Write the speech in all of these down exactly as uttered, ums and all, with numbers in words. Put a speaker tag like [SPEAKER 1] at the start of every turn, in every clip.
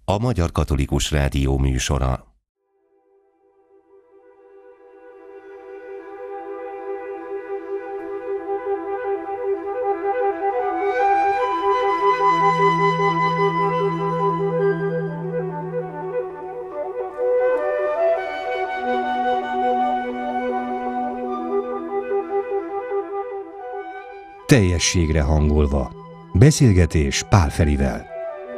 [SPEAKER 1] a Magyar Katolikus Rádió műsora.
[SPEAKER 2] Teljességre hangolva. Beszélgetés Pál Ferivel.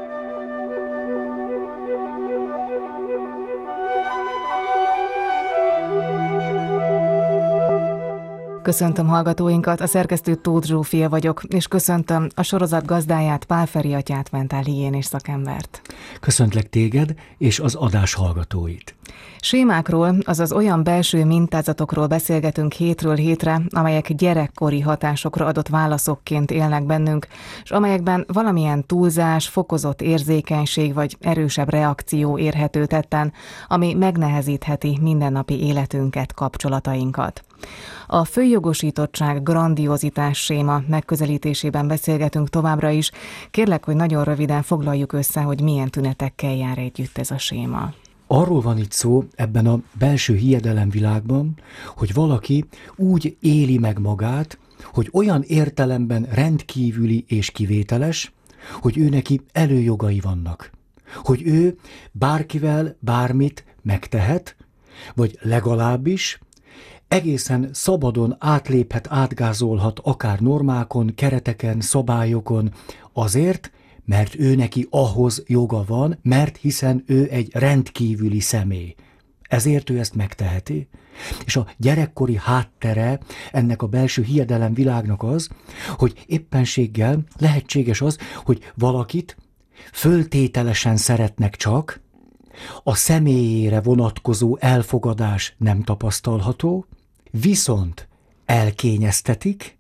[SPEAKER 3] Köszöntöm hallgatóinkat, a szerkesztő Tóth Zsófia vagyok, és köszöntöm a sorozat gazdáját, Pál Feri atyát, mentálhigiénés szakembert.
[SPEAKER 4] Köszöntlek téged és az adás hallgatóit.
[SPEAKER 3] Sémákról, azaz olyan belső mintázatokról beszélgetünk hétről hétre, amelyek gyerekkori hatásokra adott válaszokként élnek bennünk, és amelyekben valamilyen túlzás, fokozott érzékenység vagy erősebb reakció érhető tetten, ami megnehezítheti mindennapi életünket, kapcsolatainkat. A főjogosítottság grandiozitás séma megközelítésében beszélgetünk továbbra is. Kérlek, hogy nagyon röviden foglaljuk össze, hogy milyen tünetekkel jár együtt ez a séma.
[SPEAKER 4] Arról van itt szó ebben a belső hiedelemvilágban, hogy valaki úgy éli meg magát, hogy olyan értelemben rendkívüli és kivételes, hogy ő neki előjogai vannak. Hogy ő bárkivel bármit megtehet, vagy legalábbis egészen szabadon átléphet, átgázolhat akár normákon, kereteken, szabályokon azért, mert ő neki ahhoz joga van, mert hiszen ő egy rendkívüli személy. Ezért ő ezt megteheti. És a gyerekkori háttere ennek a belső hiedelem világnak az, hogy éppenséggel lehetséges az, hogy valakit föltételesen szeretnek csak, a személyére vonatkozó elfogadás nem tapasztalható, viszont elkényeztetik,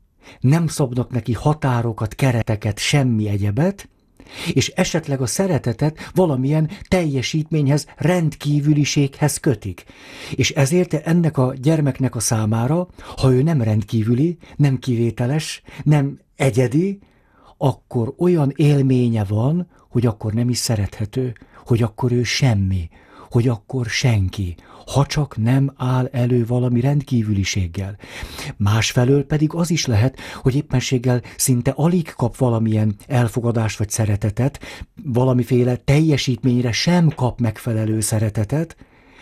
[SPEAKER 4] nem szabnak neki határokat, kereteket, semmi egyebet, és esetleg a szeretetet valamilyen teljesítményhez, rendkívüliséghez kötik. És ezért ennek a gyermeknek a számára, ha ő nem rendkívüli, nem kivételes, nem egyedi, akkor olyan élménye van, hogy akkor nem is szerethető, hogy akkor ő semmi, hogy akkor senki, ha csak nem áll elő valami rendkívüliséggel. Másfelől pedig az is lehet, hogy éppenséggel szinte alig kap valamilyen elfogadást vagy szeretetet, valamiféle teljesítményre sem kap megfelelő szeretetet,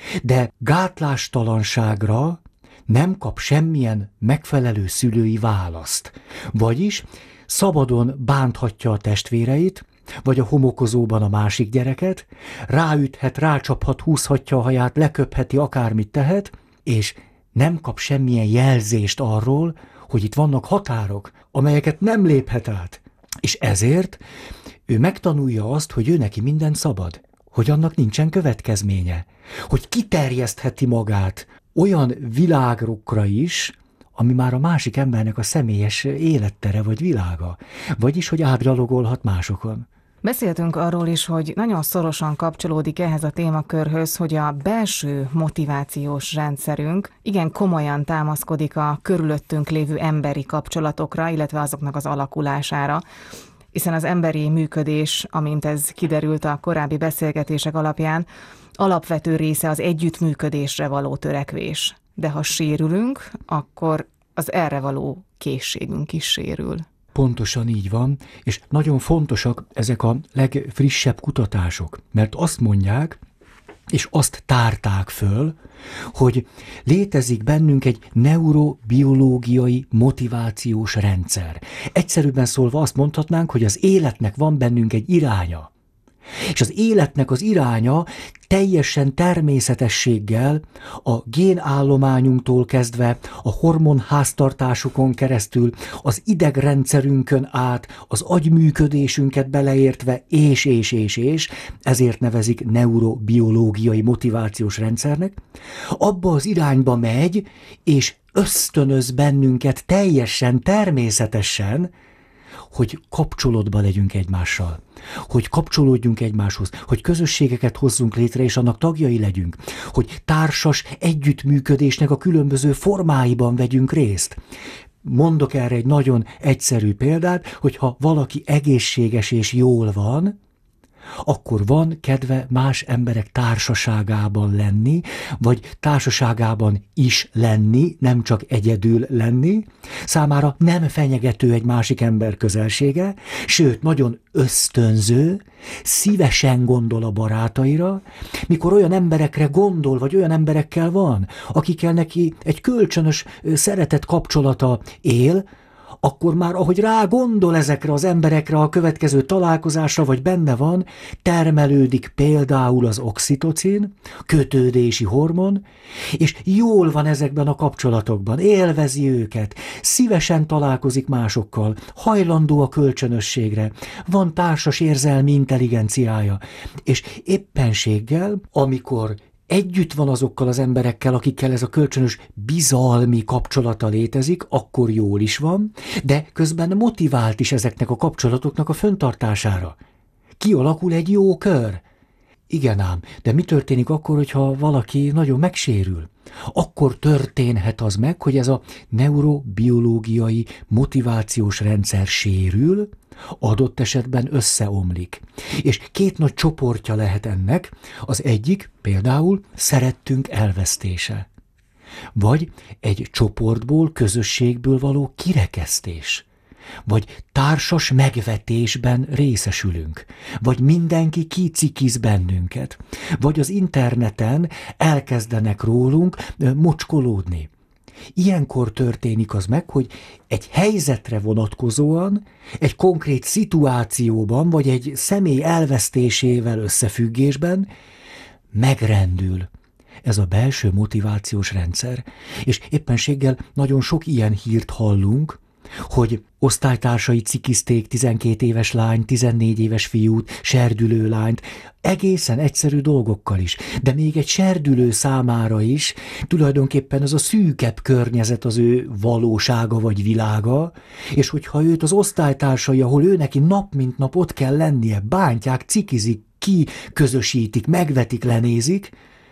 [SPEAKER 4] de gátlástalanságra nem kap semmilyen megfelelő szülői választ. Vagyis szabadon bánthatja a testvéreit, vagy a homokozóban a másik gyereket, ráüthet, rácsaphat, húzhatja a haját, leköpheti, akármit tehet, és nem kap semmilyen jelzést arról, hogy itt vannak határok, amelyeket nem léphet át. És ezért ő megtanulja azt, hogy ő neki minden szabad, hogy annak nincsen következménye, hogy kiterjesztheti magát olyan világokra is, ami már a másik embernek a személyes élettere vagy világa, vagyis hogy átgyalogolhat másokon.
[SPEAKER 3] Beszéltünk arról is, hogy nagyon szorosan kapcsolódik ehhez a témakörhöz, hogy a belső motivációs rendszerünk igen komolyan támaszkodik a körülöttünk lévő emberi kapcsolatokra, illetve azoknak az alakulására, hiszen az emberi működés, amint ez kiderült a korábbi beszélgetések alapján, alapvető része az együttműködésre való törekvés. De ha sérülünk, akkor az erre való készségünk is sérül.
[SPEAKER 4] Pontosan így van, és nagyon fontosak ezek a legfrissebb kutatások, mert azt mondják, és azt tárták föl, hogy létezik bennünk egy neurobiológiai motivációs rendszer. Egyszerűbben szólva azt mondhatnánk, hogy az életnek van bennünk egy iránya. És az életnek az iránya teljesen természetességgel a génállományunktól kezdve, a hormonháztartásukon keresztül, az idegrendszerünkön át, az agyműködésünket beleértve, és, és, és, és, ezért nevezik neurobiológiai motivációs rendszernek, abba az irányba megy, és ösztönöz bennünket teljesen természetesen, hogy kapcsolatban legyünk egymással, hogy kapcsolódjunk egymáshoz, hogy közösségeket hozzunk létre, és annak tagjai legyünk, hogy társas együttműködésnek a különböző formáiban vegyünk részt. Mondok erre egy nagyon egyszerű példát, hogyha valaki egészséges és jól van, akkor van kedve más emberek társaságában lenni, vagy társaságában is lenni, nem csak egyedül lenni. Számára nem fenyegető egy másik ember közelsége, sőt, nagyon ösztönző, szívesen gondol a barátaira, mikor olyan emberekre gondol, vagy olyan emberekkel van, akikkel neki egy kölcsönös szeretet kapcsolata él, akkor már, ahogy rá gondol ezekre az emberekre a következő találkozásra, vagy benne van, termelődik például az oxitocin, kötődési hormon, és jól van ezekben a kapcsolatokban, élvezi őket, szívesen találkozik másokkal, hajlandó a kölcsönösségre, van társas érzelmi intelligenciája, és éppenséggel, amikor együtt van azokkal az emberekkel, akikkel ez a kölcsönös bizalmi kapcsolata létezik, akkor jól is van, de közben motivált is ezeknek a kapcsolatoknak a fenntartására. Kialakul egy jó kör. Igen ám, de mi történik akkor, hogyha valaki nagyon megsérül? Akkor történhet az meg, hogy ez a neurobiológiai motivációs rendszer sérül, adott esetben összeomlik. És két nagy csoportja lehet ennek, az egyik például szerettünk elvesztése, vagy egy csoportból, közösségből való kirekesztés, vagy társas megvetésben részesülünk, vagy mindenki kicikiz bennünket, vagy az interneten elkezdenek rólunk mocskolódni. Ilyenkor történik az meg, hogy egy helyzetre vonatkozóan, egy konkrét szituációban, vagy egy személy elvesztésével összefüggésben megrendül ez a belső motivációs rendszer, és éppenséggel nagyon sok ilyen hírt hallunk, hogy osztálytársai cikizték tizenkét éves lányt, tizennégy éves fiút, serdülő lányt, egészen egyszerű dolgokkal is. De még egy serdülő számára is tulajdonképpen ez a szűkebb környezet az ő valósága vagy világa, és hogyha őt az osztálytársai, ahol ő neki nap mint nap ott kell lennie, bántják, cikizik, ki közösítik, megvetik, lenézik,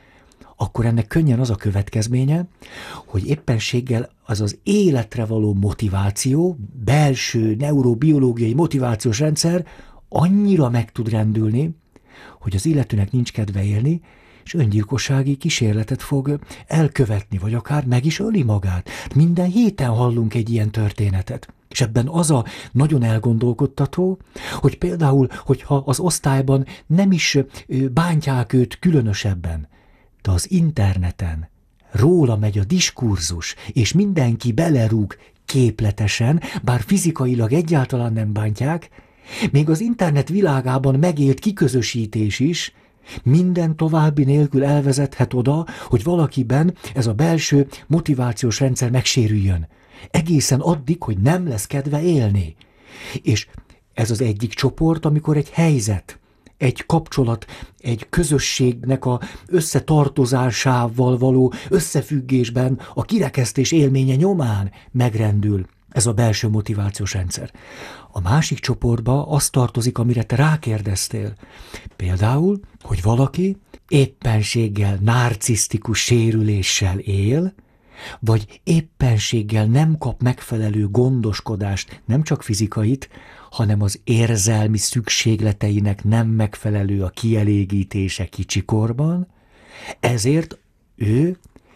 [SPEAKER 4] akkor ennek könnyen az a következménye, hogy éppenséggel az az életre való motiváció, belső neurobiológiai motivációs rendszer annyira meg tud rendülni, hogy az illetőnek nincs kedve élni, és öngyilkossági kísérletet fog elkövetni, vagy akár meg is öli magát. Minden héten hallunk egy ilyen történetet. És ebben az a nagyon elgondolkodtató, hogy például, hogyha az osztályban nem is bántják őt különösebben, de az interneten róla megy a diskurzus, és mindenki belerúg képletesen, bár fizikailag egyáltalán nem bántják, még az internet világában megélt kiközösítés is minden további nélkül elvezethet oda, hogy valakiben ez a belső motivációs rendszer megsérüljön. Egészen addig, hogy nem lesz kedve élni. És ez az egyik csoport, amikor egy helyzet, egy kapcsolat, egy közösségnek a összetartozásával való összefüggésben a kirekesztés élménye nyomán megrendül ez a belső motivációs rendszer. A másik csoportba az tartozik, amire te rákérdeztél. Például, hogy valaki éppenséggel narcisztikus sérüléssel él, vagy éppenséggel nem kap megfelelő gondoskodást, nem csak fizikait, hanem az érzelmi szükségleteinek nem megfelelő a kielégítése kicsikorban, ezért ő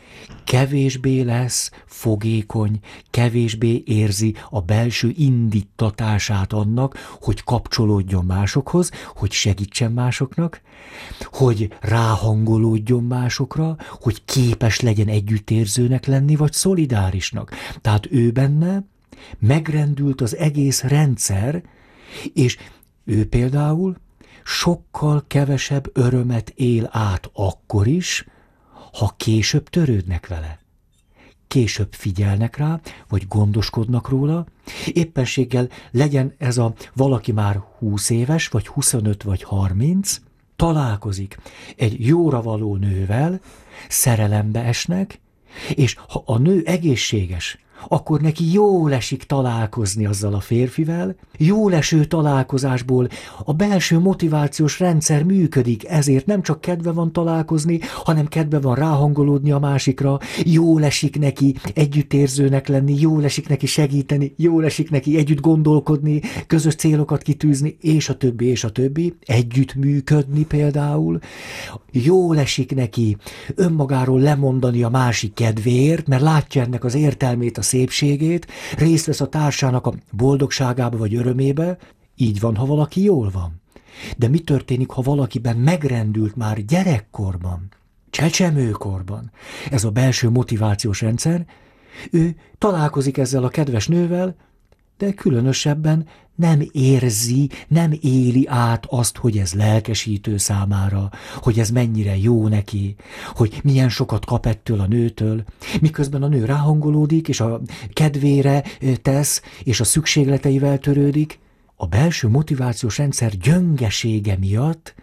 [SPEAKER 4] kevésbé lesz fogékony, kevésbé érzi a belső indítatását annak, hogy kapcsolódjon másokhoz, hogy segítsen másoknak, hogy ráhangolódjon másokra, hogy képes legyen együttérzőnek lenni, vagy szolidárisnak. Tehát ő benne megrendült az egész rendszer, és ő például sokkal kevesebb örömet él át akkor is, ha később törődnek vele. Később figyelnek rá, vagy gondoskodnak róla, éppenséggel legyen ez a valaki már húsz éves, vagy huszonöt, vagy harminc, találkozik egy jóra való nővel, szerelembe esnek, és ha a nő egészséges, akkor neki jól esik találkozni azzal a férfivel, jól eső találkozásból a belső motivációs rendszer működik, ezért nem csak kedve van találkozni, hanem kedve van ráhangolódni a másikra, jól esik neki együttérzőnek lenni, jól esik neki segíteni, jól esik neki együtt gondolkodni, közös célokat kitűzni, és a többi, és a többi, együtt működni például. Jól esik neki önmagáról lemondani a másik kedvéért, mert látja ennek az értelmét, a szépségét, részt vesz a társának a boldogságába vagy örömébe. Így van, ha valaki jól van. De mi történik, ha valakiben megrendült már gyerekkorban, csecsemőkorban ez a belső motivációs rendszer? Ő találkozik ezzel a kedves nővel, de különösebben nem érzi, nem éli át azt, hogy ez lelkesítő számára, hogy ez mennyire jó neki, hogy milyen sokat kap ettől a nőtől, miközben a nő ráhangolódik, és a kedvére tesz, és a szükségleteivel törődik. A belső motivációs rendszer gyöngesége miatt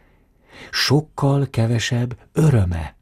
[SPEAKER 4] sokkal kevesebb öröme,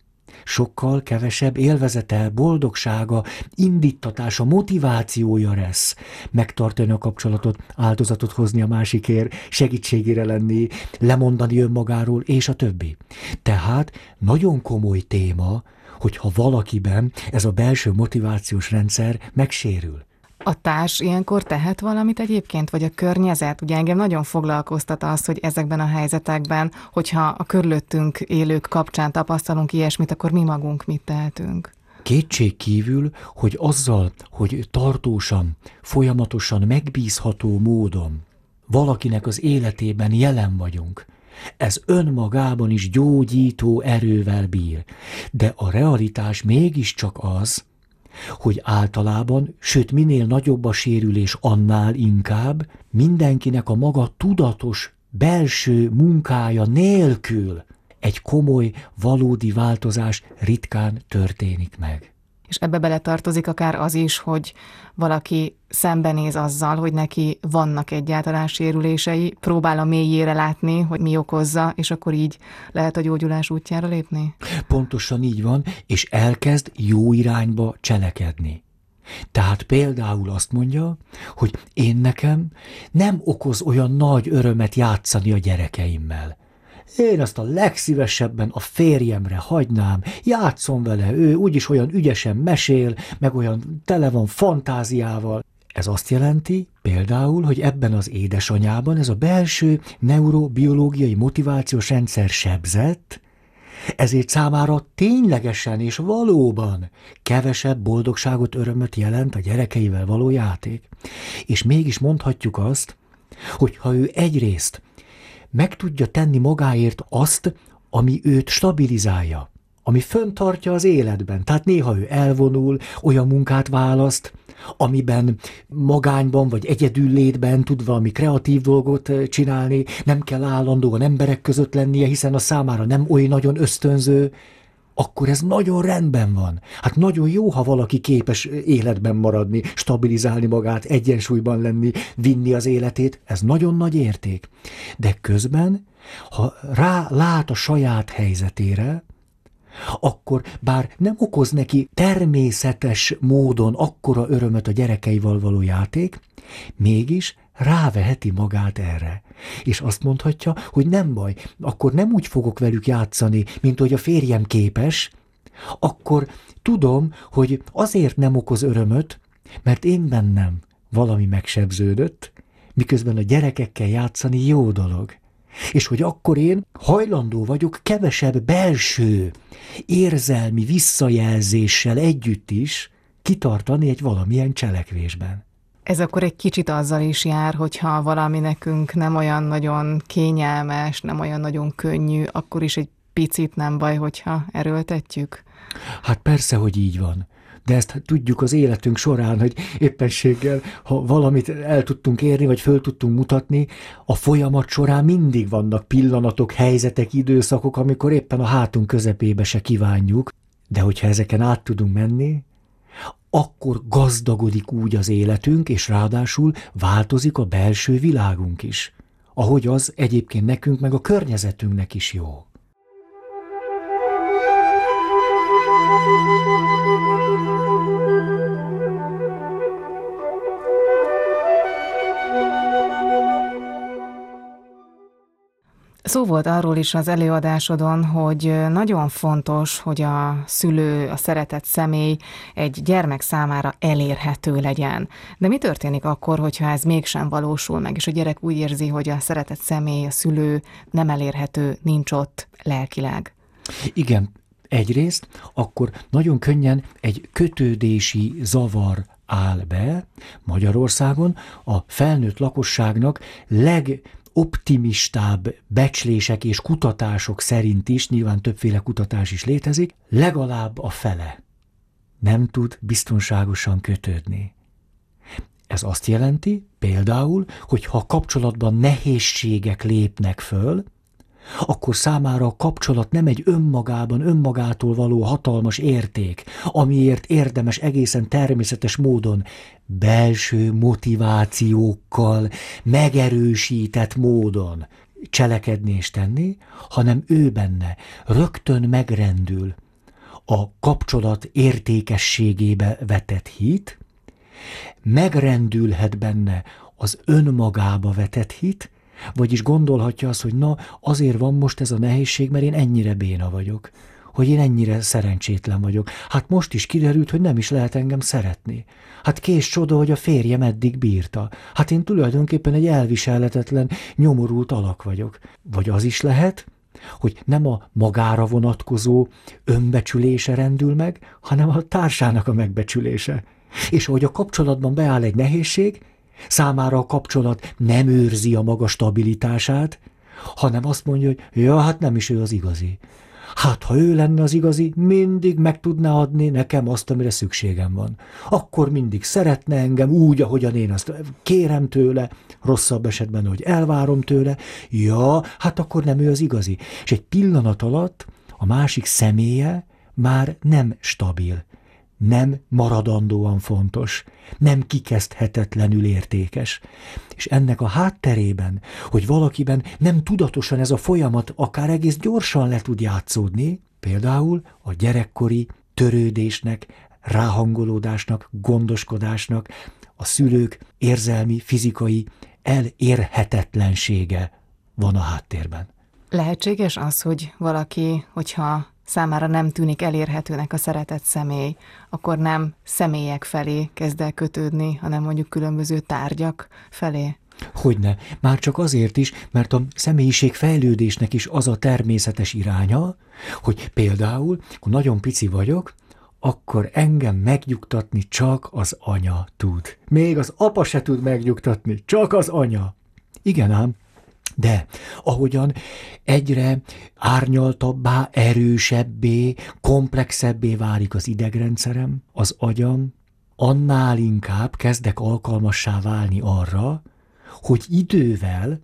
[SPEAKER 4] sokkal kevesebb élvezete, boldogsága, indítatása, motivációja lesz megtartani a kapcsolatot, áldozatot hozni a másikért, segítségére lenni, lemondani önmagáról, és a többi. Tehát nagyon komoly téma, hogyha valakiben ez a belső motivációs rendszer megsérül.
[SPEAKER 3] A társ ilyenkor tehet valamit egyébként, vagy a környezet? Ugye engem nagyon foglalkoztat az, hogy ezekben a helyzetekben, hogyha a körülöttünk élők kapcsán tapasztalunk ilyesmit, akkor mi magunk mit tehetünk?
[SPEAKER 4] Kétség kívül, hogy azzal, hogy tartósan, folyamatosan, megbízható módon valakinek az életében jelen vagyunk, ez önmagában is gyógyító erővel bír. De a realitás mégiscsak az, hogy általában, sőt minél nagyobb a sérülés, annál inkább mindenkinek a maga tudatos belső munkája nélkül egy komoly, valódi változás ritkán történik meg.
[SPEAKER 3] És ebbe beletartozik akár az is, hogy valaki szembenéz azzal, hogy neki vannak egyáltalán sérülései, próbál a mélyére látni, hogy mi okozza, és akkor így lehet a gyógyulás útjára lépni?
[SPEAKER 4] Pontosan így van, és elkezd jó irányba cselekedni. Tehát például azt mondja, hogy én nekem nem okoz olyan nagy örömet játszani a gyerekeimmel. Én azt a legszívesebben a férjemre hagynám, játszom vele, ő úgyis olyan ügyesen mesél, meg olyan tele van fantáziával. Ez azt jelenti például, hogy ebben az édesanyában ez a belső neurobiológiai motivációs rendszer sebzett, ezért számára ténylegesen és valóban kevesebb boldogságot, örömöt jelent a gyerekeivel való játék. És mégis mondhatjuk azt, hogy ha ő egyrészt meg tudja tenni magáért azt, ami őt stabilizálja, ami föntartja az életben. Tehát néha ő elvonul, olyan munkát választ, amiben magányban vagy egyedüllétben tud valami kreatív dolgot csinálni, nem kell állandóan emberek között lennie, hiszen a számára nem oly nagyon ösztönző, akkor ez nagyon rendben van. Hát nagyon jó, ha valaki képes életben maradni, stabilizálni magát, egyensúlyban lenni, vinni az életét, ez nagyon nagy érték. De közben, ha rá lát a saját helyzetére, akkor bár nem okoz neki természetes módon akkora örömöt a gyerekeivel való játék, mégis ráveheti magát erre. És azt mondhatja, hogy nem baj, akkor nem úgy fogok velük játszani, mint hogy a férjem képes, akkor tudom, hogy azért nem okoz örömöt, mert én bennem valami megsebződött, miközben a gyerekekkel játszani jó dolog. És hogy akkor én hajlandó vagyok kevesebb belső, érzelmi visszajelzéssel együtt is kitartani egy valamilyen cselekvésben.
[SPEAKER 3] Ez akkor egy kicsit azzal is jár, hogyha valami nekünk nem olyan nagyon kényelmes, nem olyan nagyon könnyű, akkor is egy picit nem baj, hogyha erőltetjük?
[SPEAKER 4] Hát persze, hogy így van. De ezt tudjuk az életünk során, hogy éppenséggel, ha valamit el tudtunk érni, vagy föl tudtunk mutatni, a folyamat során mindig vannak pillanatok, helyzetek, időszakok, amikor éppen a hátunk közepébe se kívánjuk, de hogyha ezeken át tudunk menni, akkor gazdagodik úgy az életünk, és ráadásul változik a belső világunk is, ahogy az egyébként nekünk meg a környezetünknek is jó.
[SPEAKER 3] Szó volt arról is az előadásodon, hogy nagyon fontos, hogy a szülő, a szeretett személy egy gyermek számára elérhető legyen. De mi történik akkor, hogyha ez mégsem valósul meg, és a gyerek úgy érzi, hogy a szeretett személy, a szülő nem elérhető, nincs ott lelkileg?
[SPEAKER 4] Igen, egyrészt akkor nagyon könnyen egy kötődési zavar áll be. Magyarországon a felnőtt lakosságnak legoptimistább becslések és kutatások szerint is, nyilván többféle kutatás is létezik, legalább a fele nem tud biztonságosan kötődni. Ez azt jelenti például, hogy ha a kapcsolatban nehézségek lépnek föl, akkor számára a kapcsolat nem egy önmagában, önmagától való hatalmas érték, amiért érdemes egészen természetes módon, belső motivációkkal, megerősített módon cselekedni és tenni, hanem ő benne rögtön megrendül a kapcsolat értékességébe vetett hit, megrendülhet benne az önmagába vetett hit, vagyis gondolhatja azt, hogy na, azért van most ez a nehézség, mert én ennyire béna vagyok, hogy én ennyire szerencsétlen vagyok. Hát most is kiderült, hogy nem is lehet engem szeretni. Hát kés csoda, hogy a férjem eddig bírta. Hát én tulajdonképpen egy elviselhetetlen, nyomorult alak vagyok. Vagy az is lehet, hogy nem a magára vonatkozó önbecsülése rendül meg, hanem a társának a megbecsülése. És ahogy a kapcsolatban beáll egy nehézség, számára a kapcsolat nem őrzi a maga stabilitását, hanem azt mondja, hogy ja, hát nem is ő az igazi. Hát, ha ő lenne az igazi, mindig meg tudná adni nekem azt, amire szükségem van. Akkor mindig szeretne engem úgy, ahogyan én azt kérem tőle, rosszabb esetben, hogy elvárom tőle. Ja, hát akkor nem ő az igazi. És egy pillanat alatt a másik személye már nem stabil, nem maradandóan fontos, nem kikezdhetetlenül értékes. És ennek a hátterében, hogy valakiben nem tudatosan ez a folyamat akár egész gyorsan le tud játszódni, például a gyerekkori törődésnek, ráhangolódásnak, gondoskodásnak, a szülők érzelmi, fizikai elérhetetlensége van a háttérben.
[SPEAKER 3] Lehetséges az, hogy valaki, hogyha számára nem tűnik elérhetőnek a szeretett személy, akkor nem személyek felé kezd el kötődni, hanem mondjuk különböző tárgyak felé?
[SPEAKER 4] Hogyne. Már csak azért is, mert a személyiség fejlődésnek is az a természetes iránya, hogy például, akkor nagyon pici vagyok, akkor engem megnyugtatni csak az anya tud. Még az apa se tud megnyugtatni, csak az anya. Igen ám. De ahogyan egyre árnyaltabbá, erősebbé, komplexebbé válik az idegrendszerem, az agyam, annál inkább kezdek alkalmassá válni arra, hogy idővel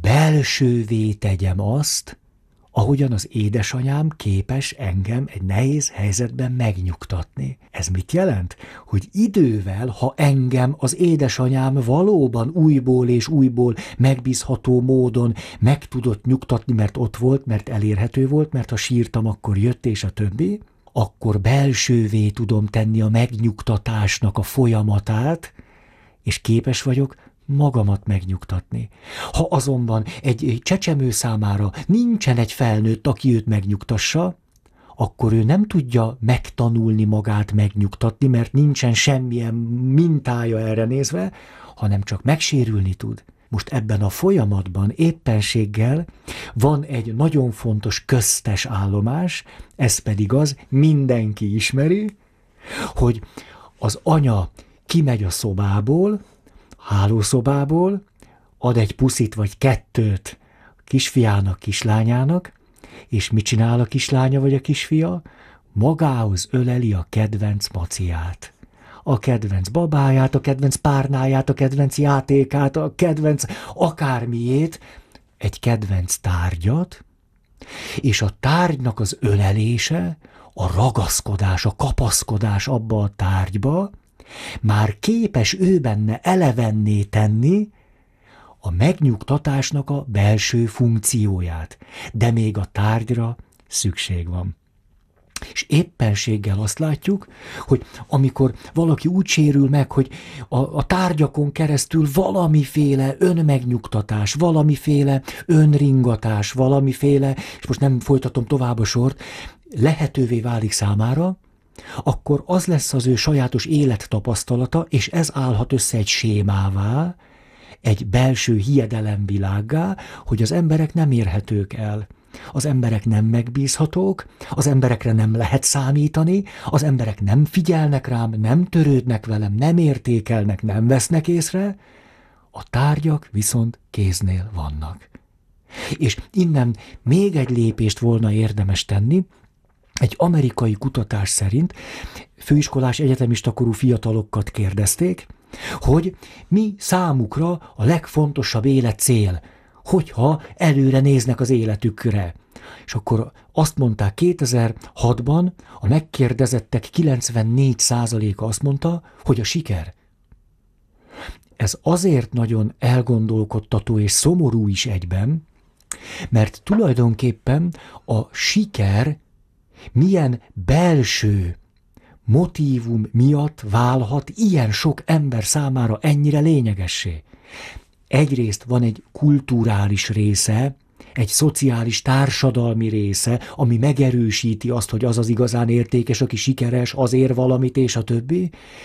[SPEAKER 4] belsővé tegyem azt, ahogyan az édesanyám képes engem egy nehéz helyzetben megnyugtatni. Ez mit jelent? Hogy idővel, ha engem az édesanyám valóban újból és újból megbízható módon meg tudott nyugtatni, mert ott volt, mert elérhető volt, mert ha sírtam, akkor jött és a többi, akkor belsővé tudom tenni a megnyugtatásnak a folyamatát, és képes vagyok magamat megnyugtatni. Ha azonban egy, egy csecsemő számára nincsen egy felnőtt, aki őt megnyugtassa, akkor ő nem tudja megtanulni magát megnyugtatni, mert nincsen semmilyen mintája erre nézve, hanem csak megsérülni tud. Most ebben a folyamatban éppenséggel van egy nagyon fontos köztes állomás, ez pedig az, mindenki ismeri, hogy az anya kimegy a szobából, hálószobából, ad egy puszit vagy kettőt a kisfiának, kislányának, és mit csinál a kislánya vagy a kisfia? Magához öleli a kedvenc maciát, a kedvenc babáját, a kedvenc párnáját, a kedvenc játékát, a kedvenc akármiét, egy kedvenc tárgyat, és a tárgynak az ölelése, a ragaszkodás, a kapaszkodás abba a tárgyba, már képes ő benne elevenné tenni a megnyugtatásnak a belső funkcióját, de még a tárgyra szükség van. És éppenséggel azt látjuk, hogy amikor valaki úgy sérül meg, hogy a, a tárgyakon keresztül valamiféle önmegnyugtatás, valamiféle önringatás, valamiféle, és most nem folytatom tovább a sort, lehetővé válik számára, akkor az lesz az ő sajátos élettapasztalata, és ez állhat össze egy sémává, egy belső hiedelemvilággá, hogy az emberek nem érhetők el. Az emberek nem megbízhatók, az emberekre nem lehet számítani, az emberek nem figyelnek rám, nem törődnek velem, nem értékelnek, nem vesznek észre, a tárgyak viszont kéznél vannak. És innen még egy lépést volna érdemes tenni. Egy amerikai kutatás szerint főiskolás egyetemista korú fiatalokat kérdezték, hogy mi számukra a legfontosabb életcél, hogyha előre néznek az életükre. És akkor azt mondták, kétezer-hatban a megkérdezettek kilencvennégy százaléka azt mondta, hogy a siker. Ez azért nagyon elgondolkodtató és szomorú is egyben, mert tulajdonképpen a siker milyen belső motívum miatt válhat ilyen sok ember számára ennyire lényegessé. Egyrészt van egy kulturális része, egy szociális társadalmi része, ami megerősíti azt, hogy az az igazán értékes, aki sikeres, az ér valamit, és a többi.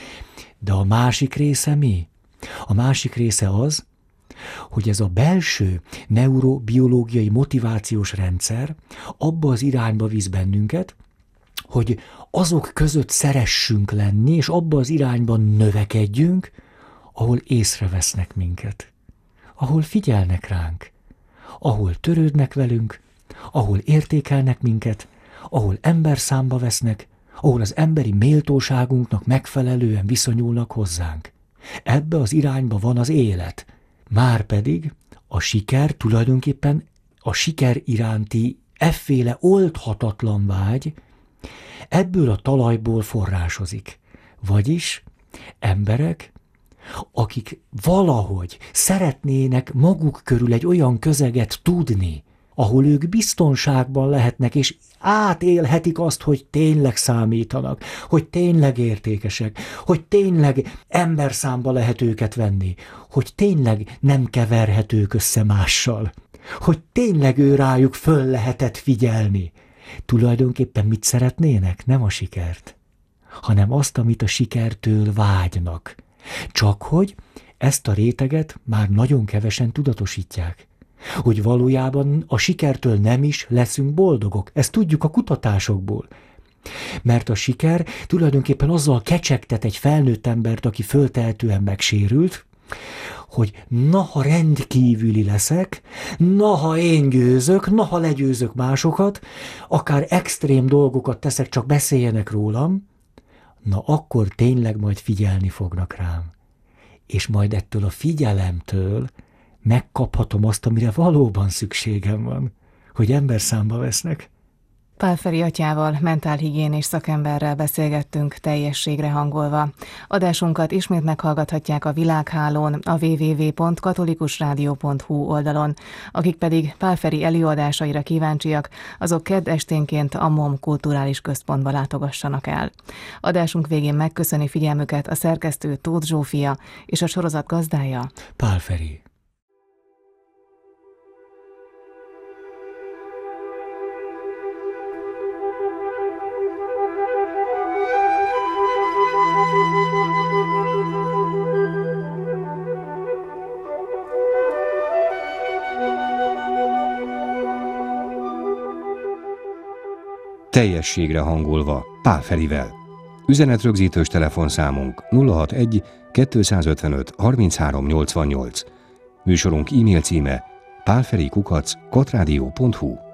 [SPEAKER 4] De a másik része mi? A másik része az, hogy ez a belső neurobiológiai motivációs rendszer abba az irányba visz bennünket, hogy azok között szeressünk lenni, és abba az irányban növekedjünk, ahol észrevesznek minket, ahol figyelnek ránk, ahol törődnek velünk, ahol értékelnek minket, ahol emberszámba vesznek, ahol az emberi méltóságunknak megfelelően viszonyulnak hozzánk. Ebbe az irányba van az élet. Márpedig a siker tulajdonképpen a siker iránti efféle oldhatatlan vágy ebből a talajból forrásozik. Vagyis emberek, akik valahogy szeretnének maguk körül egy olyan közeget tudni, ahol ők biztonságban lehetnek, és átélhetik azt, hogy tényleg számítanak, hogy tényleg értékesek, hogy tényleg emberszámba lehet őket venni, hogy tényleg nem keverhetők össze mással, hogy tényleg ő rájuk föl lehetett figyelni. Tulajdonképpen mit szeretnének? Nem a sikert, hanem azt, amit a sikertől vágynak. Csak hogy ezt a réteget már nagyon kevesen tudatosítják. Hogy valójában a sikertől nem is leszünk boldogok. Ezt tudjuk a kutatásokból. Mert a siker tulajdonképpen azzal kecsegtet egy felnőtt embert, aki föltehetően megsérült, hogy na, ha rendkívüli leszek, na, ha én győzök, na, ha legyőzök másokat, akár extrém dolgokat teszek, csak beszéljenek rólam, na akkor tényleg majd figyelni fognak rám. És majd ettől a figyelemtől megkaphatom azt, amire valóban szükségem van, hogy emberszámba vesznek.
[SPEAKER 3] Pál Feri atyával, mentálhigiénés szakemberrel beszélgettünk teljességre hangolva. Adásunkat ismét meghallgathatják a Világhálón, a double-u double-u double-u pont katolikusrádió pont hu oldalon. Akik pedig Pál Feri előadásaira kíváncsiak, azok kedd esténként a MOM Kulturális Központba látogassanak el. Adásunk végén megköszöni figyelmüket a szerkesztő Tóth Zsófia és a sorozat gazdája
[SPEAKER 4] Pál Feri.
[SPEAKER 2] Teljességre hangolva Pál Ferivel. Üzenetrögzítős telefonszámunk nulla hatvanegy kétszázötvenöt harminchárom nyolcvannyolc. Műsorunk e-mail címe pálferi kukac katrádió pont hu.